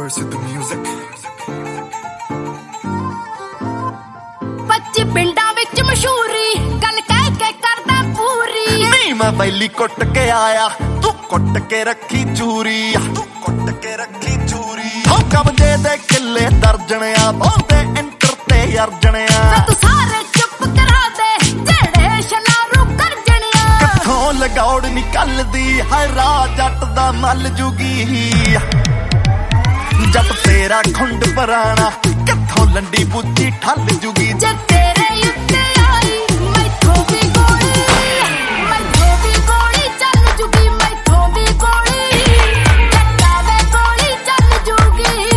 Dirty the music. 25 ਪਿੰਡਾਂ ਵਿੱਚ ਮਸ਼ਹੂਰੀ ਗੱਲ ਕਹਿ ਕੇ ਕਰਦਾ ਪੂਰੀ ਨਹੀਂ ਮੈਂ ਬੈਲੀ ਕੁੱਟ ਕੇ ਆਇਆ ਤੂੰ ਕੁੱਟ ਕੇ ਰੱਖੀ ਚੂਰੀ ਤੂੰ ਕੁੱਟ ਕੇ ਰੱਖੀ ਚੂਰੀ ਹੋ ਕਬਜੇ ਦੇ ਕਿੱਲੇ ਦਰਜਣਿਆ ਬਹੁਤੇ ਇੰਟਰ ਤੇ ਅਰਜਣਿਆ ਤੂੰ ਸਾਰੇ ਚੁੱਪ ਕਰਾ ਦੇ ਜਿਹੜੇ ਸ਼ਲਾਰੂ ਕਰਜਣਿਆ ਕਿੱਥੋਂ ਲਗੌੜ ਨਿਕਲਦੀ ਹੈ ਰਾਹ ਜੱਟ ਦਾ ਮੱਲ ਜੁਗੀ ਜੱਟ ਤੇਰਾ ਖੁੰਡ ਪਰਾਣਾ ਕਿੱਥੋਂ ਲੰਡੀ ਬੁੱਧੀ ਠੱਲ ਜੁਗੀ ਜੇ ਤੇਰੇ ਉੱਤੇ ਆਈ ਮੈਥੋਂ ਵੀ ਗੋਲੀ ਚੱਲ ਜੂਗੀ ਮੈਥੋਂ ਵੀ ਗੋਲੀ ਜੱਟਾਂ ਵੇ ਗੋਲੀ ਚੱਲ ਜੂਗੀ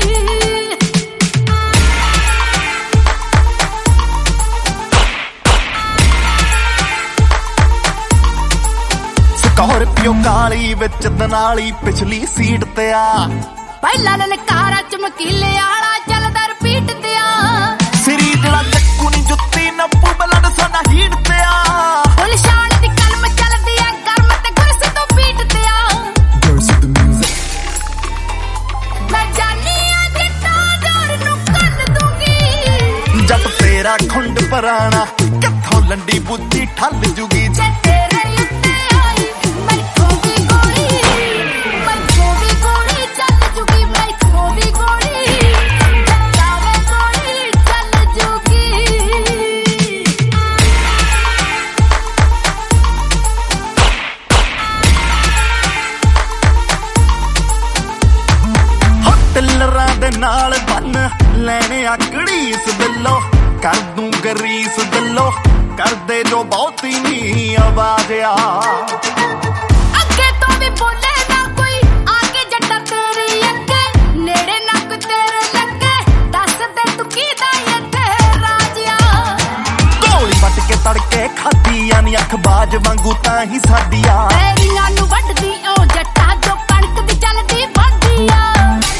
ਸਕੋਰਪੀਓ ਕਾਲੀ ਵਿੱਚ ਦਨਾਲੀ ਪਿਛਲੀ ਸੀਟ ਤੇ ਆ ਪਹਿਲਾਂ ਨਨਕਾਰਾ ਚਮਕੀਲੇ ਆਲਾ ਚੱਲਦਾ ਰਿਪੀਟ ਤੇ ਆ ਸਿਰੀ ਜਿਹੜਾ ਚੱਕੂ ਨੀ ਜੁੱਤੀ ਨੱਪੂ ਬਲੱਡ ਸਾਡਾ ਹੀਟ ਤੇ ਆ ਫੁੱਲ ਸ਼ਾਨ ਦੀ ਕਲਮ ਚੱਲਦੀ ਆ ਗਰਮ ਤੇ ਗੁਰਸ ਤੋਂ ਪੀਟ ਤੇ ਆ Dirty the music. ਮੈਂ ਜਾਨੀ ਆ ਜੱਟਾਂ ਜੋਰ ਨੂੰ ਕੰਨ ਦੂੰਗੀ ਜੱਟ ਤੇਰਾ ਖੁੰਡ ਪਰਾਣਾ ਕਿੱਥੋਂ ਲੰਡੀ ਬੁੱਧੀ ਠੱਲ ਜੁਗੀ ਜੇ ਤੇਰੇ ਉੱਤੇ ਆਈ ਮੈਥੋਂ ਵੀ ਗੋਲੀ ਚੱਲ ਜੂਗੀ ਮੈਥੋਂ ਵੀ ਗੋਲੀ ਜੱਟਾਂ ਵੇ ਗੋਲੀ ਚੱਲ ਜੂਗੀ ਟਿੱਲਰਾਂ ਦੇ ਨਾਲ ਬੰਨ ਲੈਣੇ ਆਕੜੀ ਇਸ ਦਿਲੋਂ ਕਰ ਦੂੰ ਗਰੀਸ ਦਿਲੋਂ ਕਰਦੇ ਜੋ ਬਹੁਤੀ ਨੀ ਆਵਾਜ਼ ਆ ਅੱਗੇ ਤੋਂ ਵੀ ਬੋਲੇ ਨਾ ਕੋਈ ਆ ਕੇ ਜੱਟਾਂ ਤੇਰੀ ਅੱਗੇ ਨੇੜੇ ਨੱਕ ਤੇਰੇ ਲੱਗੇ ਦੱਸ ਦੇ ਤੂੰ ਕਿਹਦਾ ਇੱਥੇ ਰਾਜਿਆ ਗੋਲੀ ਵੱਟ ਕੇ ਤੜਕੇ ਖਾਧੀਆਂ ਨੀ ਅੱਖ ਬਾਜ ਵਾਂਗੂ ਤਾਂ ਹੀ ਸਾਡੀਆਂ ਤੇਰੀਆਂ ਨੂੰ ਵੱਢਦੀ ਓ ਜੱਟਾ ਜੋ ਕਣਕ ਦੀ ਚੱਲਦੀ ਵੱਢਦੀ ਆ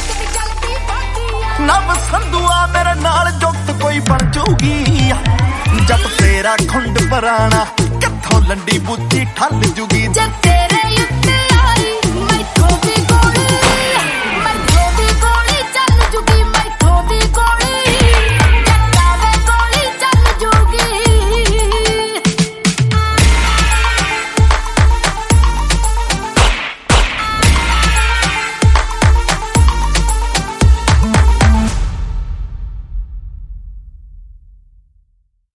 ਨਵ ਸੰਧੂਆ ਮੇਰੇ ਨਾਲ ਜੁਗਤ ਕੋਈ ਬਣ ਜੂਗੀ ਜੱਟ ਤੇਰਾ ਖੁੰਡ ਪਰਾਣਾ ਕਿੱਥੋਂ ਲੰਡੀ ਬੁੱਧੀ ਠੱਲ ਜੁਗੀ ਜੇ ਤੇਰੇ ਉੱਤੇ ਆਈ ਮੈਥੋਂ ਵੀ